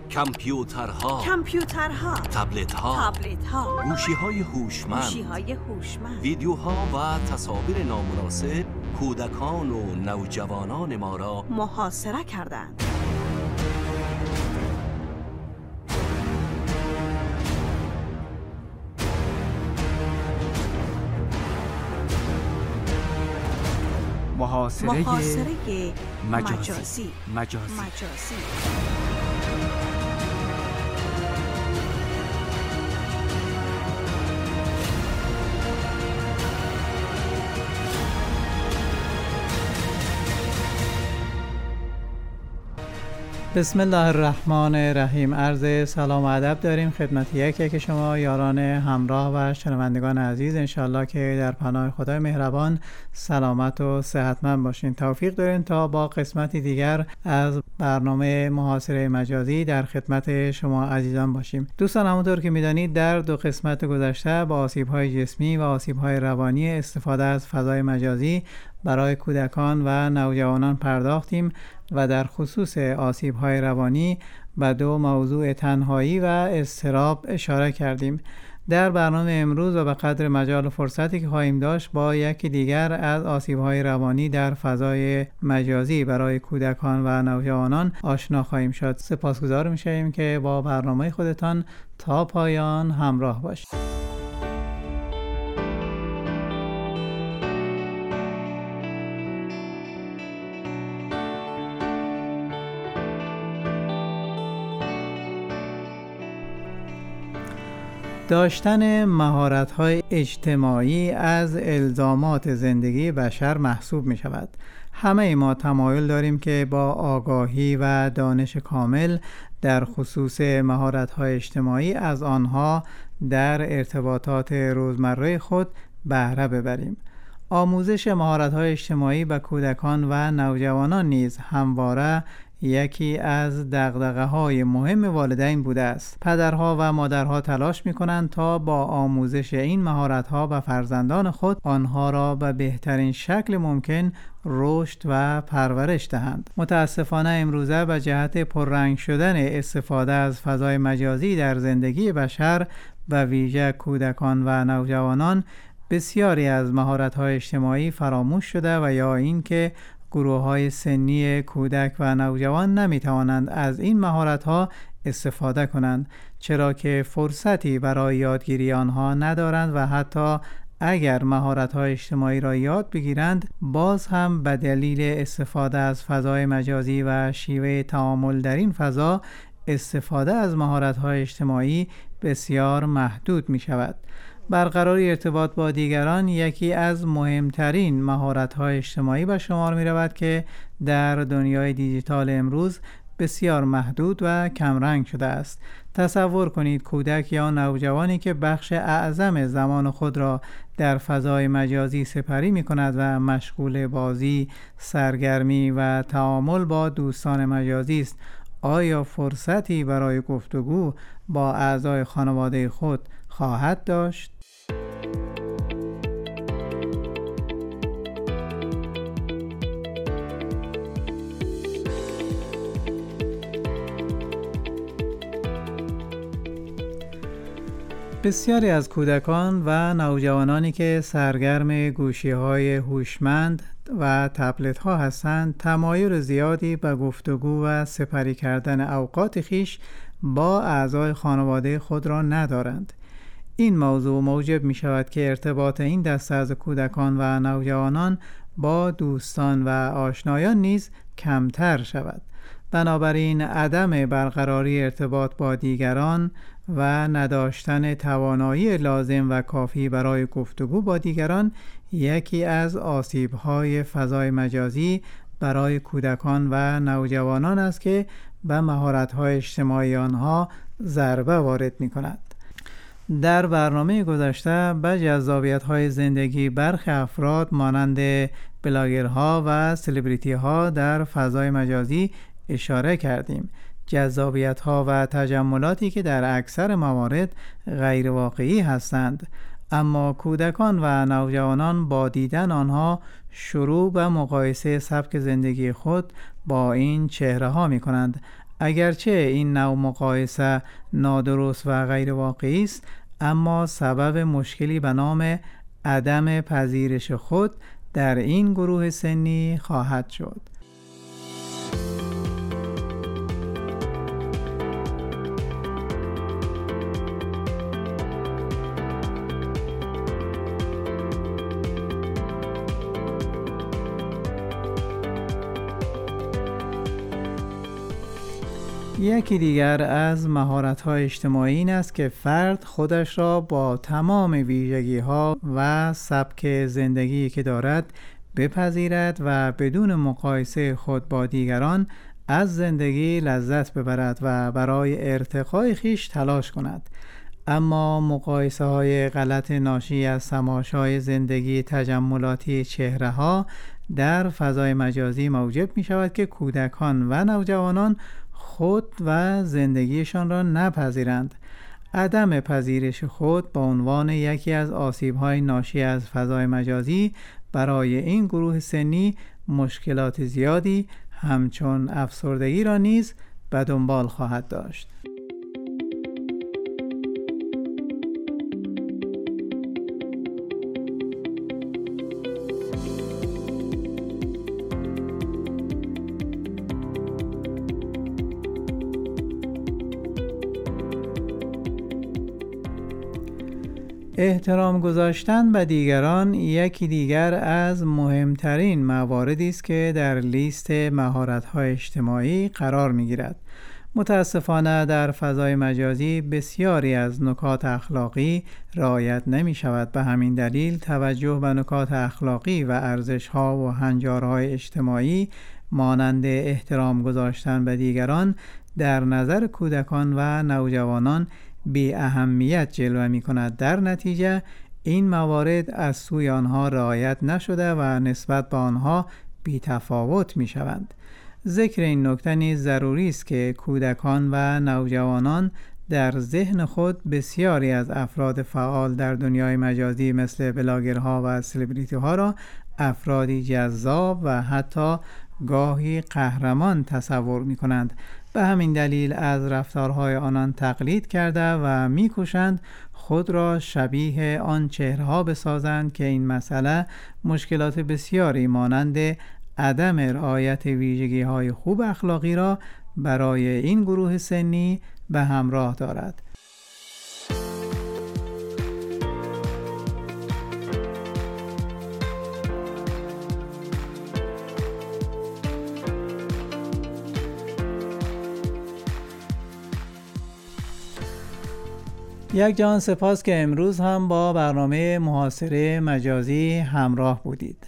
کامپیوترها، تبلت‌ها، گوشی‌های هوشمند، ویدیوها و تصاویر نامناسب کودکان و نوجوانان ما را محاصره کردند. محاصره مجازی. بسم الله الرحمن الرحیم. عرض سلام و ادب داریم خدمت یک شما یاران همراه و شنوندگان عزیز. انشالله که در پناه خدای مهربان سلامت و صحتمند باشین. توفیق دارین تا با قسمتی دیگر از برنامه محاصره مجازی در خدمت شما عزیزان باشیم. دوستان، همونطور که میدانید در دو قسمت گذشته با آسیب‌های جسمی و آسیب‌های روانی استفاده از فضای مجازی برای کودکان و نوجوانان پرداختیم و در خصوص آسیب‌های روانی به دو موضوع تنهایی و اضطراب اشاره کردیم. در برنامه امروز و به قدر مجال و فرصتی که خواهیم داشت با یکی دیگر از آسیب‌های روانی در فضای مجازی برای کودکان و نوجوانان آشنا خواهیم شد. سپاسگزار می‌شویم که با برنامه خودتان تا پایان همراه باشید. داشتن مهارت‌های اجتماعی از الزامات زندگی بشر محسوب می‌شود. همه ما تمایل داریم که با آگاهی و دانش کامل در خصوص مهارت‌های اجتماعی از آنها در ارتباطات روزمره خود بهره ببریم. آموزش مهارت‌های اجتماعی به کودکان و نوجوانان نیز همواره یکی از دغدغه‌های مهم والدین بوده است. پدرها و مادرها تلاش می‌کنند تا با آموزش این مهارت‌ها به فرزندان خود آنها را به بهترین شکل ممکن رشد و پرورش دهند. متاسفانه امروزه به جهت پررنگ شدن استفاده از فضای مجازی در زندگی بشر به ویژه کودکان و نوجوانان بسیاری از مهارت‌های اجتماعی فراموش شده و یا اینکه گروه‌های سنی کودک و نوجوان نمی‌توانند از این مهارت‌ها استفاده کنند، چرا که فرصتی برای یادگیری آنها ندارند و حتی اگر مهارت‌های اجتماعی را یاد بگیرند باز هم به دلیل استفاده از فضای مجازی و شیوه تعامل در این فضا استفاده از مهارت‌های اجتماعی بسیار محدود می‌شود. برقراری ارتباط با دیگران یکی از مهمترین مهارت‌های اجتماعی به شمار می‌رود که در دنیای دیجیتال امروز بسیار محدود و کمرنگ شده است. تصور کنید کودک یا نوجوانی که بخش اعظم زمان خود را در فضای مجازی سپری می‌کند و مشغول بازی، سرگرمی و تعامل با دوستان مجازی است، آیا فرصتی برای گفتگو با اعضای خانواده خود خواهد داشت؟ بسیاری از کودکان و نوجوانانی که سرگرم گوشی‌های هوشمند و تبلت‌ها هستند تمایل زیادی به گفتگو و سپری کردن اوقات خویش با اعضای خانواده خود را ندارند. این موضوع موجب می شود که ارتباط این دسته از کودکان و نوجوانان با دوستان و آشنایان نیز کمتر شود. بنابراین عدم برقراری ارتباط با دیگران و نداشتن توانایی لازم و کافی برای گفتگو با دیگران یکی از آسیب‌های فضای مجازی برای کودکان و نوجوانان است که به مهارت‌های اجتماعی آنها ضربه وارد می‌کند. در برنامه گذشته به جذابیت‌های زندگی برخی افراد مانند بلاگرها و سلبریتی‌ها در فضای مجازی اشاره کردیم. جذابیت‌ها و تجملاتی که در اکثر موارد غیر واقعی هستند، اما کودکان و نوجوانان با دیدن آنها شروع به مقایسه سبک زندگی خود با این چهره‌ها می‌کنند. اگرچه این نوع مقایسه نادرست و غیر واقعی است، اما سبب مشکلی به نام عدم پذیرش خود در این گروه سنی خواهد شد. یکی دیگر از مهارت‌های اجتماعی این است که فرد خودش را با تمام ویژگی‌ها و سبک زندگی که دارد بپذیرد و بدون مقایسه خود با دیگران از زندگی لذت ببرد و برای ارتقای خویش تلاش کند. اما مقایسه‌های غلط ناشی از تماشای زندگی تجملاتی چهره‌ها در فضای مجازی موجب می‌شود که کودکان و نوجوانان خود و زندگیشان را نپذیرند. عدم پذیرش خود به عنوان یکی از آسیب‌های ناشی از فضای مجازی برای این گروه سنی مشکلات زیادی همچون افسردگی را نیز به دنبال خواهد داشت. احترام گذاشتن به دیگران یکی دیگر از مهمترین مواردی است که در لیست مهارت‌های اجتماعی قرار می‌گیرد. متاسفانه در فضای مجازی بسیاری از نکات اخلاقی رعایت نمی‌شود. به همین دلیل توجه به نکات اخلاقی و ارزش‌ها و هنجارهای اجتماعی مانند احترام گذاشتن به دیگران در نظر کودکان و نوجوانان بی اهمیت جلوه می کند. در نتیجه این موارد از سوی آنها رعایت نشده و نسبت به آنها بی تفاوت می شوند. ذکر این نکته نیز ضروری است که کودکان و نوجوانان در ذهن خود بسیاری از افراد فعال در دنیای مجازی مثل بلاگرها و سلبریتی ها را افرادی جذاب و حتی گاهی قهرمان تصور می کنند. به همین دلیل از رفتارهای آنان تقلید کرده و می‌کوشند خود را شبیه آن چهره‌ها بسازند که این مسئله مشکلات بسیاری مانند عدم رعایت ویژگی‌های خوب اخلاقی را برای این گروه سنی به همراه دارد. یک جهان سپاس که امروز هم با برنامه محاصره مجازی همراه بودید.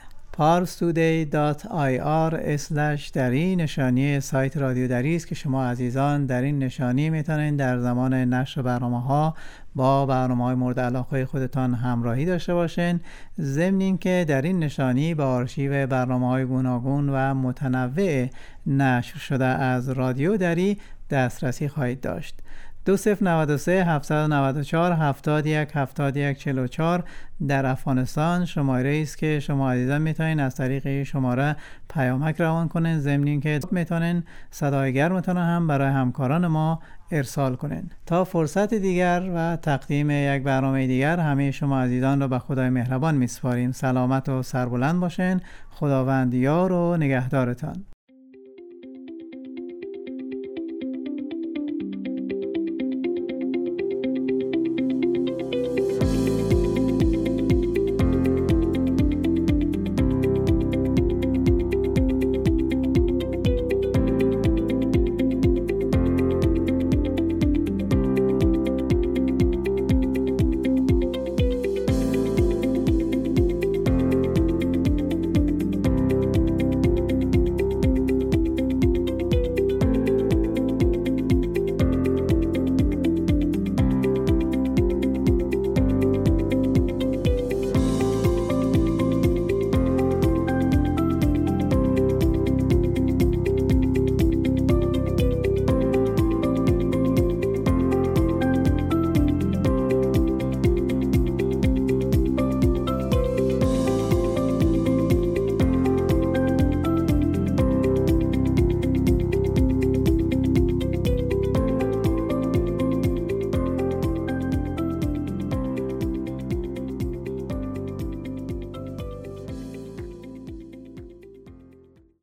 parstoday.ir/dari نشانی سایت رادیو دری است که شما عزیزان در این نشانی میتونید در زمان نشر برنامه‌ها با برنامه‌های مورد علاقه خودتان همراهی داشته باشین. ضمن اینکه در این نشانی به آرشیو برنامه‌های گوناگون و متنوع نشر شده از رادیو دری دسترسی خواهید داشت. 2093 794 71 71 44 در افغانستان شماره است که شما عزیزان میتونین از طریق شماره پیامک روان کنین. ضمن اینکه میتونین صدای گرمتون هم برای همکاران ما ارسال کنین. تا فرصت دیگر و تقدیم یک برنامه دیگر همه شما عزیزان را به خدای مهربان میسپاریم. سلامت و سربلند باشین. خداوند یار و نگهدارتان.